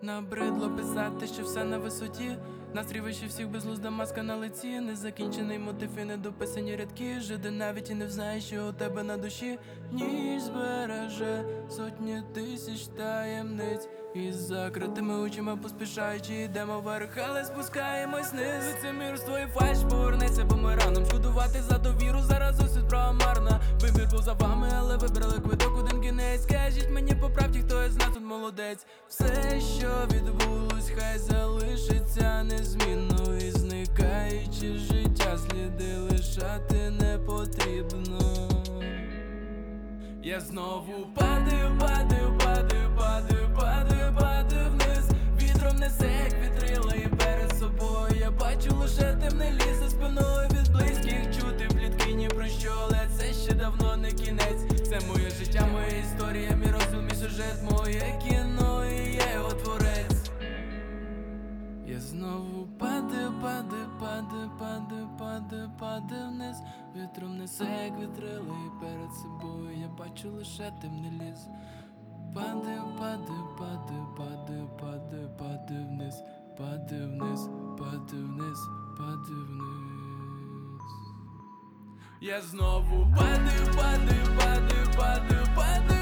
Набридло писати, що все на висоті. Настрій вище всіх, безглузда маска на лиці. Незакінчений мотив і недописані рядки. Жиде навіть і не знає, що у тебе на душі. Ніч збереже сотні тисяч таємниць. Із закритими очима поспішаючи йдемо вверх, але спускаємось вниз. Лицемірство і фальш повернеться бумерангом. Шкодувати за довіру, зараз усюд промарна. Вибір був за вами, але вибрали квиток один кінець. Скажіть мені по правді, хто із нас тут молодець. Все, що відбулось, хай залишиться незмінно. І зникаючи життя, сліди лишати не потрібно. Я знову падаю, падаю, падаю, падаю, падаю, падаю вниз. Вітром несе, як вітрила, і перед собою я бачу лише темний ліс. За спиною від близьких чути плітки ні про що, але це ще давно не кінець. Це моє життя, моя історія, мій розділ, мій сюжет, моє кіно, і я його творець. Я знову падаю, падаю, падаю, падаю, падаю, падаю вниз. Вітром несе, як вітрила, і перед собою я бачу лише темний ліс. Падаю, падаю, падаю, падаю, падаю, падаю вниз. Падаю вниз, падаю вниз, падаю вниз. Я знову падаю, падаю, падаю, падаю, падаю